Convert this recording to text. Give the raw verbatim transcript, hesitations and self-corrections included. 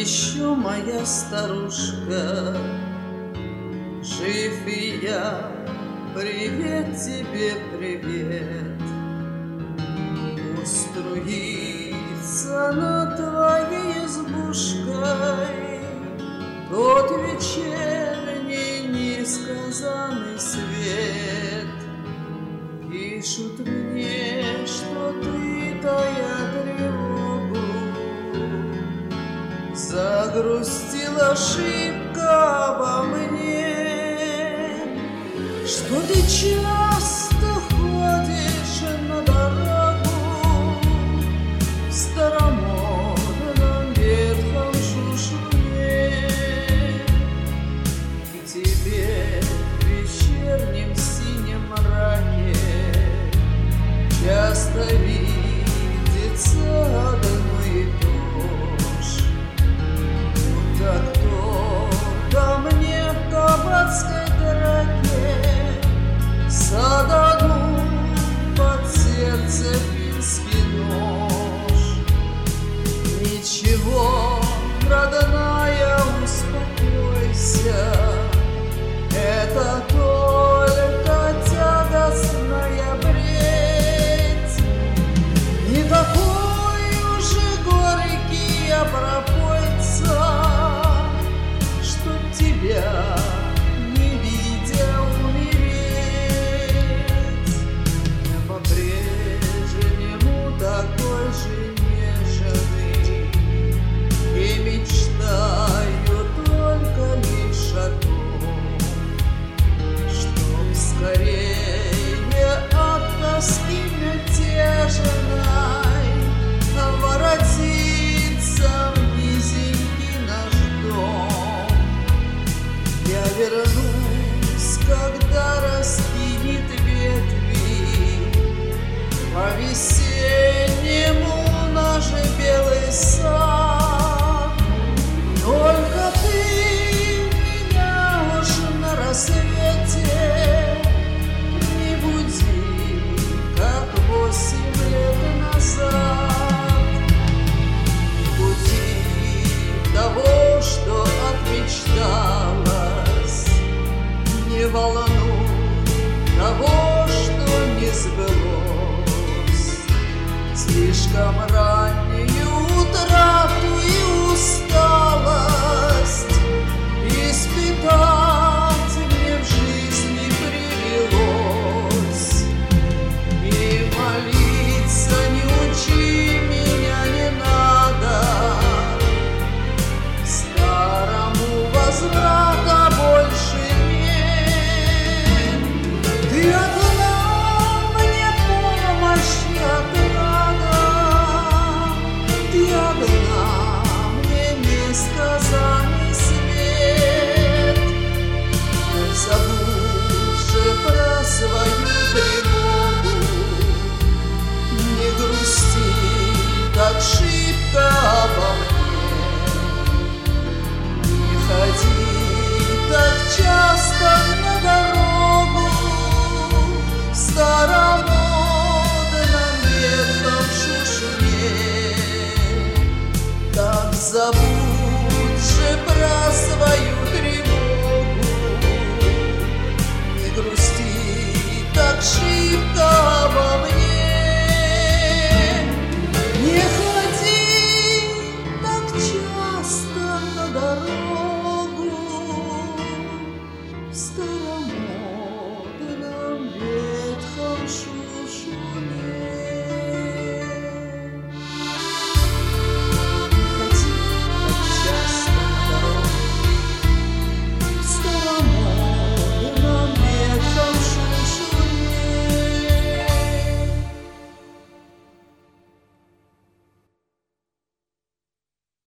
еще моя старушка, жив и я, привет тебе, привет. Пусть струится над твоей избушкой тот вечерний несказанный свет. Пишут мне, что ты, тая тревогу, загрустила шибко обо мне, что ты часто ходишь на дорогу в старомодном ветхом шушуне, и тебе в вечернем синем мраке часто видится одно и то ж. Так кто-то мне в кабацкой драке зададут под сердце финский нож. Ничего, родная, успокойся, это только тягостная бредь. Не такой уже горький я пропойца, чтоб тебя не видя умереть. Я по-прежнему такой же нежный и мечтаю только лишь о том, чтоб скорее от тоски мятежной воротиться в низенький наш дом. Я вернусь, когда раскинет ветви по-весеннему наш белый сад. Только ты меня уж на рассвете не буди, как восемь лет назад. Не буди того, что отмечталось, не волнуй того, что не сбылось. Слишком раннюю утрату и усталость испытать мне в жизни привелось. И молиться не учи меня, не надо, старому возврата больше нет. Ты одна мне помощи отрада, ты одна мне несказанный свет. Не забудь же про свою тревогу, не грусти так шибко обо мне, не ходи так часто на дорогу в старомодном ветхом шушуне. Так забудь же про свою тревогу, не грусти так шибко обо мне.